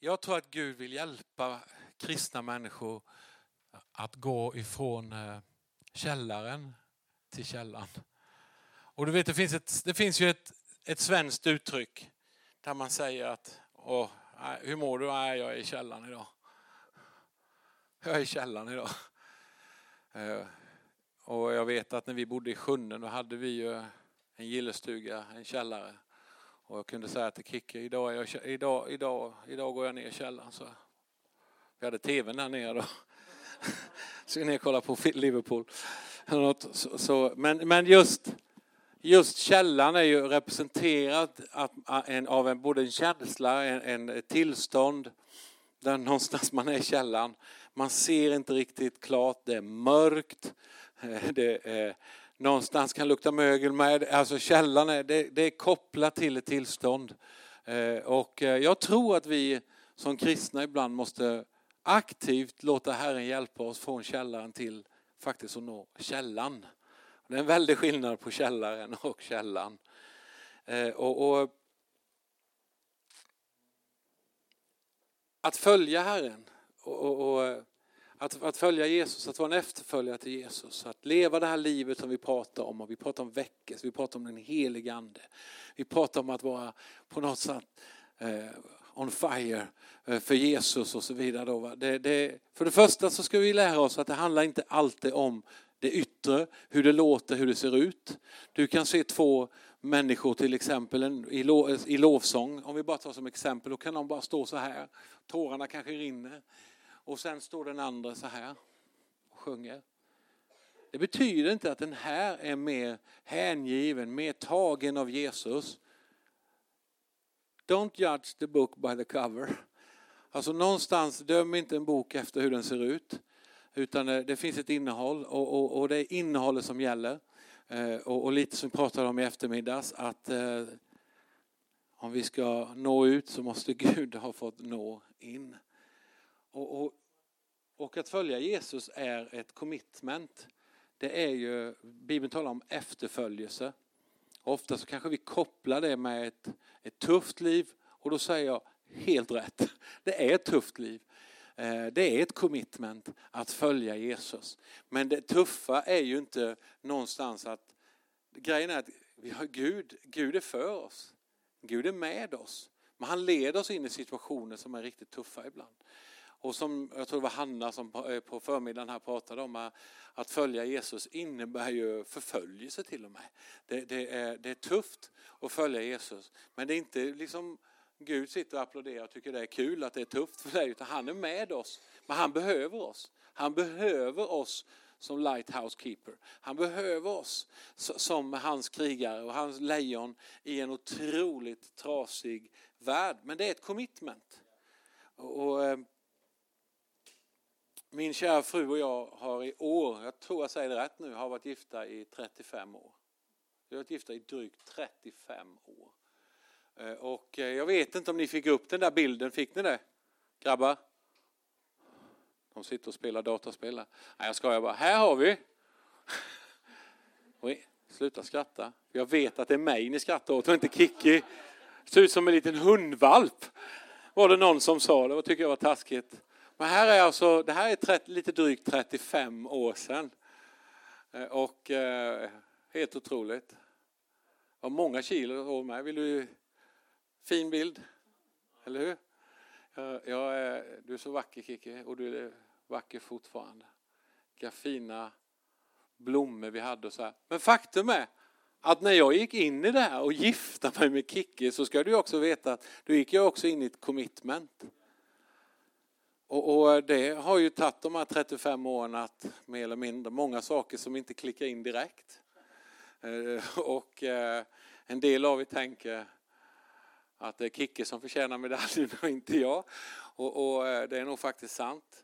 Jag tror att Gud vill hjälpa kristna människor att gå ifrån källaren till källan. Och du vet, det finns ju ett svenskt uttryck där man säger att hur mår du? Jag är i källaren idag. Jag är i källaren idag. Och jag vet att när vi bodde i Sjunnen då hade vi ju en gillestuga, en källare. Och jag kunde säga till Kicke, idag går jag ner i källaren. Så vi hade tvn där nere då. Så ner och kolla på Liverpool. Men just källan är ju representerad av både en känsla, en tillstånd där någonstans man är i källan. Man ser inte riktigt klart, det är mörkt, det är, någonstans kan lukta mögel med. Alltså källan det är kopplat till ett tillstånd. Och jag tror att vi som kristna ibland måste aktivt låta Herren hjälpa oss från källaren till faktiskt att nå källan. Det är en väldig skillnad på källaren och källan. Och att följa Herren och att följa Jesus, att vara en efterföljare till Jesus, att leva det här livet som vi pratar om, och vi pratar om väckelse, vi pratar om den helige ande, vi pratar om att vara på något sätt on fire för Jesus och så vidare. Då. För det första så ska vi lära oss att det handlar inte alltid om det yttre, hur det låter, hur det ser ut. Du kan se två människor till exempel i lovsång, om vi bara tar som exempel, då kan de bara stå så här, tårarna kanske rinner. Och sen står den andra så här och sjunger. Det betyder inte att den här är mer hängiven, mer tagen av Jesus. Don't judge the book by the cover. Alltså någonstans döm inte en bok efter hur den ser ut. Utan det finns ett innehåll och det är innehållet som gäller. Och lite som vi pratade om i eftermiddags, att om vi ska nå ut så måste Gud ha fått nå in. Och att följa Jesus är ett commitment. Det är ju, Bibeln talar om efterföljelse. Ofta så kanske vi kopplar det med ett tufft liv. Och då säger jag helt rätt. Det är ett tufft liv. Det är ett commitment att följa Jesus. Men det tuffa är ju inte någonstans att grejen är att vi har Gud är för oss. Gud är med oss. Men han leder oss in i situationer som är riktigt tuffa ibland. Och som jag tror det var Hanna som på förmiddagen här pratade om, att följa Jesus innebär ju förföljelse till och med. Det är tufft att följa Jesus. Men det är inte liksom Gud sitter och applåderar och tycker det är kul att det är tufft för dig, utan han är med oss. Men han behöver oss. Han behöver oss som lighthouse keeper. Han behöver oss som hans krigare och hans lejon i en otroligt trasig värld. Men det är ett commitment. Och min kära fru och jag har i år, jag tror jag säger det rätt nu, har varit gifta i 35 år. Vi har varit gifta i drygt 35 år. Och jag vet inte om ni fick upp den där bilden. Fick ni det? Grabbar? De sitter och spelar dataspel. Nej, jag skojar bara. Här har vi. Oj, sluta skratta. Jag vet att det är mig ni skrattar åt och inte Kiki. Ser ut som en liten hundvalp. Var det någon som sa. Det tycker jag var taskigt. Men här är alltså, det här är lite drygt 35 år sedan. Och helt otroligt. Och många kilo år med. Vill du... Fin bild, eller hur? Du är så vacker, Kiki, och du är vacker fortfarande. Vilka fina blommor vi hade och så här. Men faktum är att när jag gick in i det här och gifta mig med Kiki, så ska du också veta att då gick jag också in i ett commitment. Och det har ju tagit de här 35 åren att mer eller mindre många saker som inte klickar in direkt. Och en del av er tänker att det är Kicke som förtjänar medaljen och inte jag. Och det är nog faktiskt sant.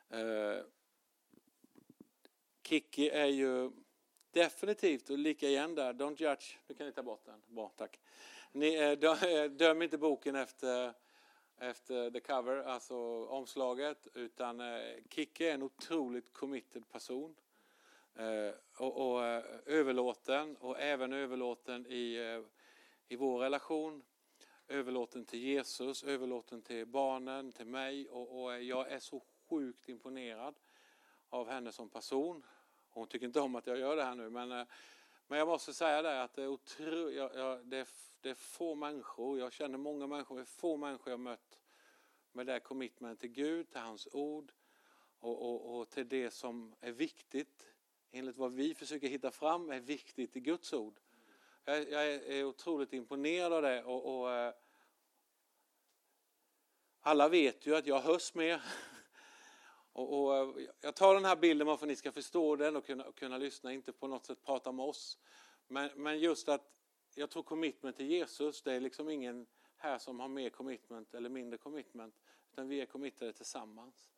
Kicke är ju definitivt, och lika igen där, don't judge. Du kan ni ta bort den. Bra, tack. Ni döm inte boken efter the cover, alltså omslaget. Utan Kicke är en otroligt committed person. Och överlåten, och även överlåten i vår relation. överlåten till Jesus, överlåten till barnen, till mig. Och jag är så sjukt imponerad av henne som person. Hon tycker inte om att jag gör det här nu, men jag måste säga det att det är det är få människor, jag känner många människor, det är få människor jag mött med det commitment till Gud, till hans ord och till det som är viktigt, enligt vad vi försöker hitta fram, är viktigt i Guds ord. Jag är otroligt imponerad av det och alla vet ju att jag hörs mer. Och jag tar den här bilden bara för att ni ska förstå den och kunna lyssna, inte på något sätt prata med oss. Men just att jag tror commitment till Jesus, det är liksom ingen här som har mer commitment eller mindre commitment, utan vi är committade tillsammans.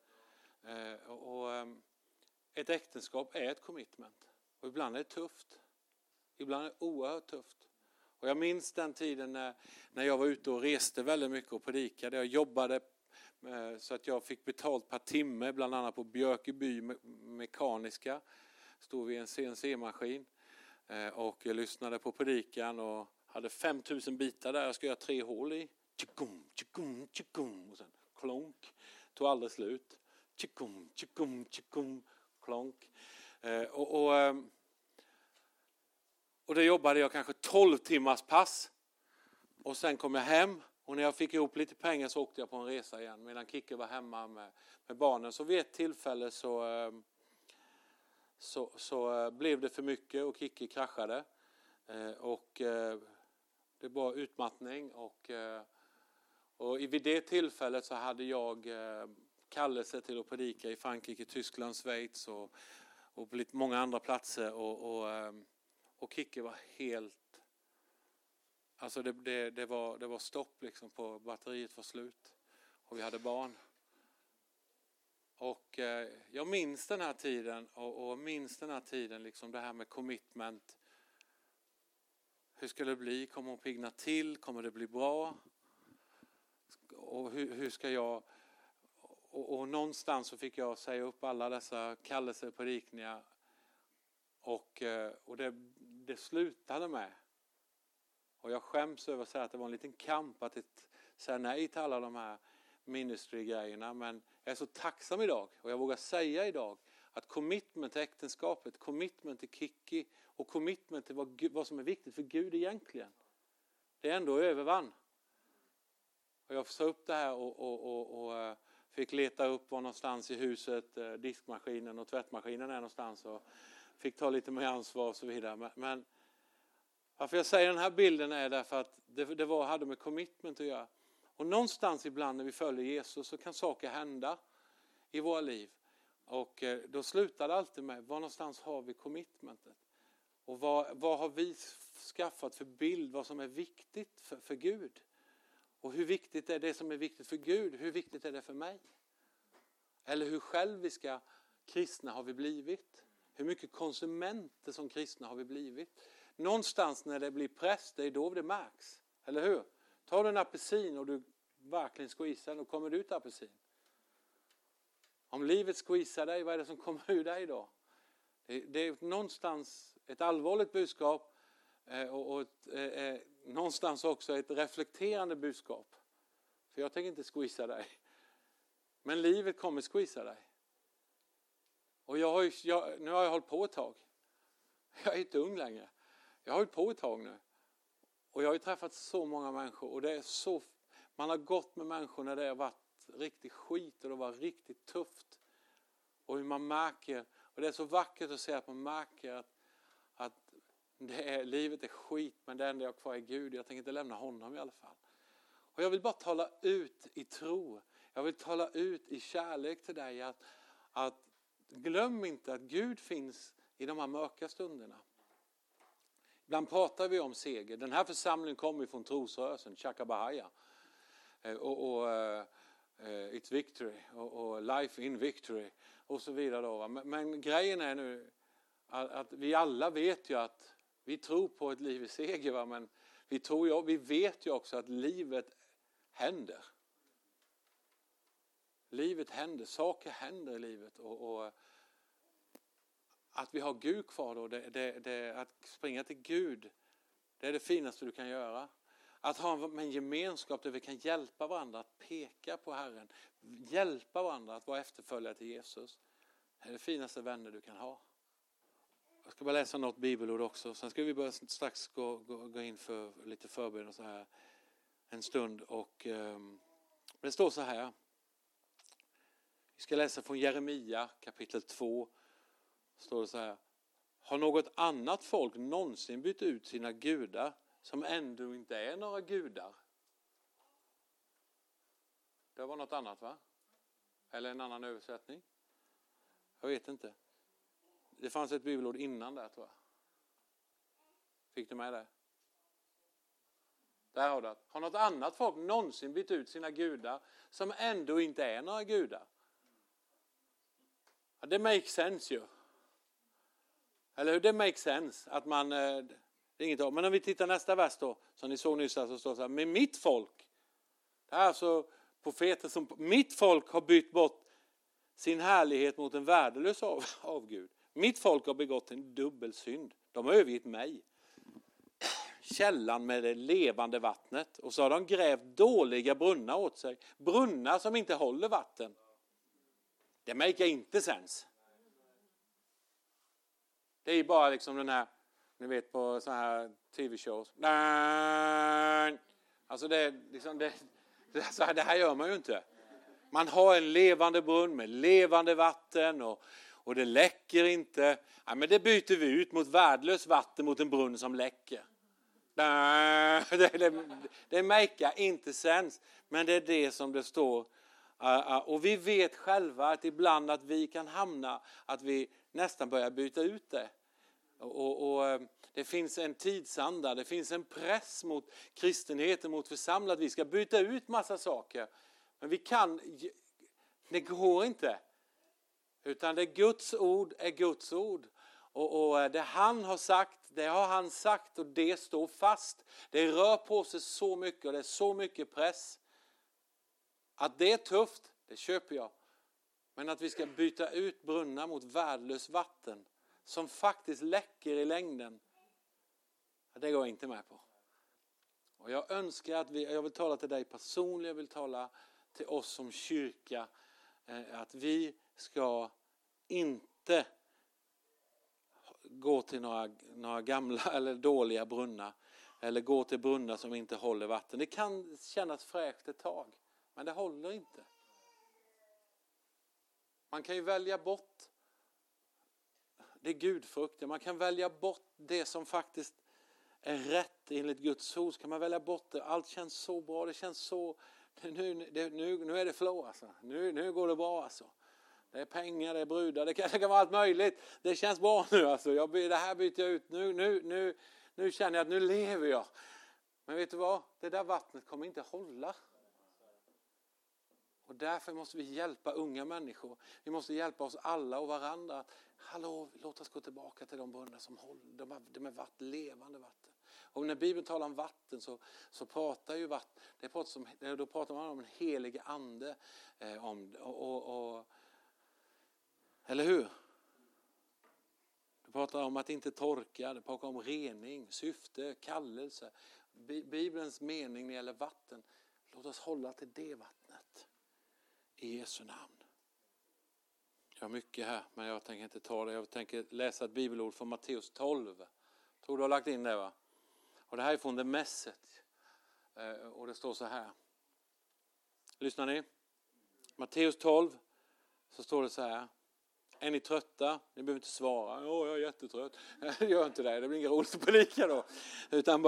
Ett äktenskap är ett commitment. Och ibland är det tufft. Ibland är det oerhört tufft. Och jag minns den tiden när jag var ute och reste väldigt mycket och predikade. Jag jobbade så att jag fick betalt per timme, bland annat på Björkeby mekaniska. Stod vid en CNC-maskin och jag lyssnade på predikan och hade 5000 bitar där jag ska göra 3 hål i. Tjikum, tjikum, tjikum. Och sen klonk. Tog aldrig slut. Tjikum, tjikum, tjikum, klonk. Och då jobbade jag kanske 12 timmars pass. Och sen kom jag hem. Och när jag fick ihop lite pengar så åkte jag på en resa igen. Medan Kicke var hemma med barnen. Så vid ett tillfälle så blev det för mycket och Kicke kraschade. Det var utmattning. Och vid det tillfället så hade jag kallelse till att predika i Frankrike, Tyskland, Schweiz och på lite många andra platser. Och Kicke var helt... Alltså det var stopp liksom, på batteriet var slut. Och vi hade barn. Och jag minns den här tiden. Och minns den här tiden liksom det här med commitment. Hur ska det bli? Kommer hon pigna till? Kommer det bli bra? Och hur ska jag... Och någonstans så fick jag säga upp alla dessa kallelser och predikningar. Och det slutade med. Och jag skäms över att säga att det var en liten kamp att säga nej till alla de här ministry-grejerna. Men jag är så tacksam idag. Och jag vågar säga idag att commitment till äktenskapet, commitment till Kicki och commitment till vad som är viktigt för Gud egentligen. Det är ändå övervann. Och jag sa upp det här och fick leta upp var någonstans i huset diskmaskinen och tvättmaskinen är någonstans. Och fick ta lite mer ansvar och så vidare. Men varför jag säger den här bilden är därför att det hade med commitment att göra. Och någonstans ibland när vi följer Jesus så kan saker hända i våra liv. Och då slutar det alltid med var någonstans har vi commitmentet. Och vad har vi skaffat för bild, vad som är viktigt för Gud. Och hur viktigt är det som är viktigt för Gud, hur viktigt är det för mig? Eller hur själviska kristna har vi blivit? Hur mycket konsumenter som kristna har vi blivit? Någonstans när det blir press, det är då det märks. Eller hur? Tar du en apelsin och du verkligen squeezar, då kommer det ut apelsin. Om livet squeezar dig, vad är det som kommer ur dig då? Det är någonstans ett allvarligt budskap och någonstans också ett reflekterande budskap. För jag tänker inte squeeza dig. Men livet kommer squeeza dig. Och nu har jag hållit på ett tag. Jag är inte ung längre. Jag har hållit på ett tag nu. Och jag har ju träffat så många människor. Och det är man har gått med människor när det har varit riktigt skit och det var riktigt tufft. Och hur man märker, och det är så vackert att se att man märker att livet är skit, men det enda jag har kvar är Gud. Jag tänker inte lämna honom i alla fall. Och jag vill bara tala ut i tro. Jag vill tala ut i kärlek till dig att glöm inte att Gud finns i de här mörka stunderna. Ibland pratar vi om seger. Den här församlingen kommer från trosrörelsen, Chakabahaya. Och It's Victory och Life in Victory och så vidare. Då. Men grejen är nu att vi alla vet ju att vi tror på ett liv i seger. Va? Men vi vet ju också att livet händer. Livet händer, saker händer i livet. Och att vi har Gud kvar då, att springa till Gud, det är det finaste du kan göra. Att ha en gemenskap där vi kan hjälpa varandra att peka på Herren. Hjälpa varandra att vara efterföljare till Jesus. Det är det finaste vänner du kan ha. Jag ska bara läsa något bibelord också. Sen ska vi bara strax gå in för lite förberedelse så här en stund. Och det står så här. Vi ska läsa från Jeremia kapitel 2. Står det så här. Har något annat folk någonsin bytt ut sina gudar som ändå inte är några gudar? Det var något annat, va? Eller en annan översättning? Jag vet inte. Det fanns ett bibelord innan där, tror jag. Fick du med det? Där har du det. Har något annat folk någonsin bytt ut sina gudar som ändå inte är några gudar? Ja, det makes sense ju. Eller hur? Det makes sense att man... Det är inget av. Men om vi tittar nästa vers då, som ni såg nyss, så står det så här. Med mitt folk. Det här är alltså profeter som... Mitt folk har bytt bort sin härlighet mot en värdelös avgud. Mitt folk har begått en dubbelsynd. De har övergett mig. Källan med det levande vattnet. Och så har de grävt dåliga brunnar åt sig. Brunnar som inte håller vatten. Det make inte sens. Det är ju bara liksom den här, ni vet på så här tv-shows. Alltså det är liksom, det här gör man ju inte. Man har en levande brunn med levande vatten och det läcker inte. Ja, men det byter vi ut mot värdelöst vatten mot en brunn som läcker. Det make inte sens. Men det är det som det står. Och vi vet själva att ibland att vi kan hamna att vi nästan börjar byta ut det. Och det finns en tidsanda, det finns en press mot kristenheten, mot församlad. Vi ska byta ut massa saker. Men det går inte. Utan det Guds ord är Guds ord. Och det han har sagt, det har han sagt och det står fast. Det rör på sig så mycket och det är så mycket press. Att det är tufft, det köper jag. Men att vi ska byta ut brunnar mot värdelöst vatten som faktiskt läcker i längden, det går jag inte med på. Och jag önskar att jag vill tala till dig personligen, jag vill tala till oss som kyrka, att vi ska inte gå till några gamla eller dåliga brunnar eller gå till brunnar som inte håller vatten. Det kan kännas fräscht ett tag, men det håller inte. Man kan ju välja bort det gudfrukten. Man kan välja bort det som faktiskt är rätt enligt Guds ord. Kan man välja bort det. Allt känns så bra. Det känns så... Nu är det flow alltså. Nu går det bra alltså. Det är pengar, det är brudar. Det kan vara allt möjligt. Det känns bra nu alltså. Det här byter jag ut. Nu känner jag att nu lever jag. Men vet du vad? Det där vattnet kommer inte hålla. Och därför måste vi hjälpa unga människor. Vi måste hjälpa oss alla och varandra. Hallå, låt oss gå tillbaka till de brunnar som håller. De är levande vatten. Och när Bibeln talar om vatten så pratar ju vatten. Då pratar man om en helig ande. Eller hur? Det pratar om att inte torka. Det pratar om rening, syfte, kallelse. Bibelns mening när det gäller vatten. Låt oss hålla till det vattnet. I Jesu namn. Jag har mycket här, men jag tänker inte ta det. Jag tänker läsa ett bibelord från Matteus 12. Tror du har lagt in det, va? Och det här är från The Message. Och det står så här. Lyssnar ni? Matteus 12. Så står det så här. Är ni trötta? Ni behöver inte svara. Jag är jättetrött. Gör inte det. Det blir inga roligt att predika då. Utan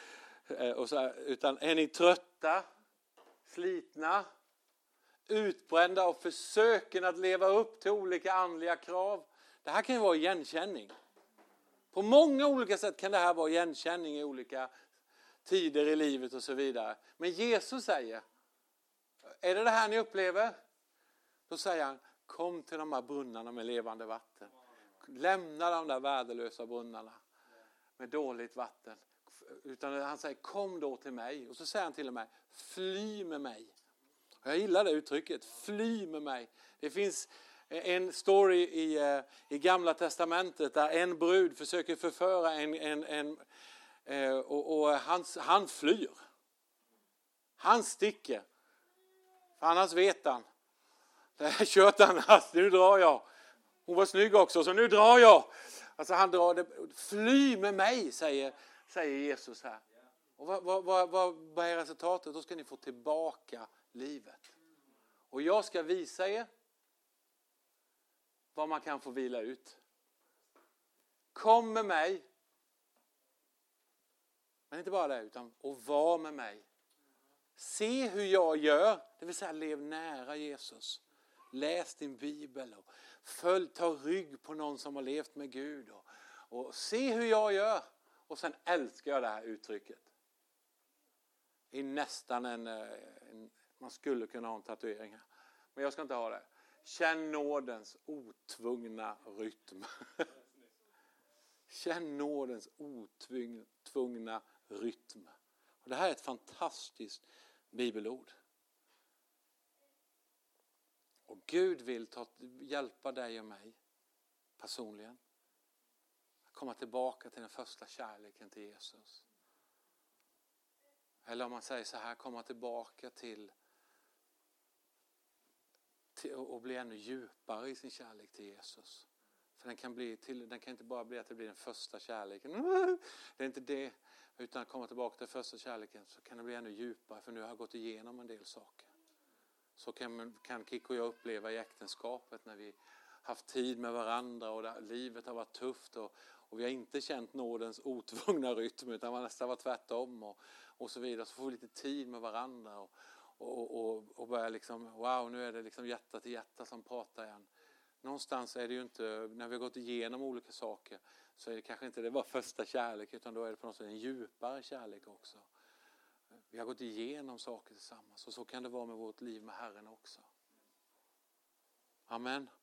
är ni trötta? Slitna? Utbrända av försöken att leva upp till olika andliga krav. Det här kan ju vara igenkänning. På många olika sätt kan det här vara igenkänning i olika tider i livet och så vidare. Men Jesus säger, är det här ni upplever? Då säger han, kom till de här brunnarna med levande vatten. Lämna de där värdelösa brunnarna med dåligt vatten. Utan han säger, kom då till mig. Och så säger han till och med, fly med mig. Jag gillar det uttrycket, fly med mig. Det finns en story i Gamla testamentet där en brud försöker förföra och han flyr. Han sticker. För annars vet han. Det är kört annars. Nu drar jag. Hon var snygg också, så nu drar jag. Alltså han drar det. Fly med mig, säger Jesus här. Och vad är resultatet? Då ska ni få tillbaka livet. Och jag ska visa er vad man kan få vila ut. Kom med mig. Men inte bara det, utan och var med mig. Se hur jag gör. Det vill säga lev nära Jesus. Läs din bibel. Och ta rygg på någon som har levt med Gud. Och se hur jag gör. Och sen älskar jag det här uttrycket. I nästan man skulle kunna ha en tatuering här. Men jag ska inte ha det. Känn nådens otvungna rytm. Känn nådens otvungna rytm. Och det här är ett fantastiskt bibelord. Och Gud vill hjälpa dig och mig personligen. Att komma tillbaka till den första kärleken till Jesus. Eller om man säger så här, komma tillbaka till och bli ännu djupare i sin kärlek till Jesus. För den kan inte bara bli att det blir den första kärleken. Det är inte det. Utan att komma tillbaka till första kärleken så kan det bli ännu djupare. För nu har jag gått igenom en del saker. Så kan Kikko och jag uppleva i äktenskapet när vi haft tid med varandra och livet har varit tufft. Och vi har inte känt nådens otvungna rytm utan det nästan var tvärtom. Och så vidare. Så får vi lite tid med varandra och börja liksom, wow, nu är det liksom hjärta till hjärta som pratar igen. Någonstans är det ju inte, när vi har gått igenom olika saker så är det kanske inte det var första kärlek utan då är det på något sätt en djupare kärlek också. Vi har gått igenom saker tillsammans och så kan det vara med vårt liv med Herren också. Amen.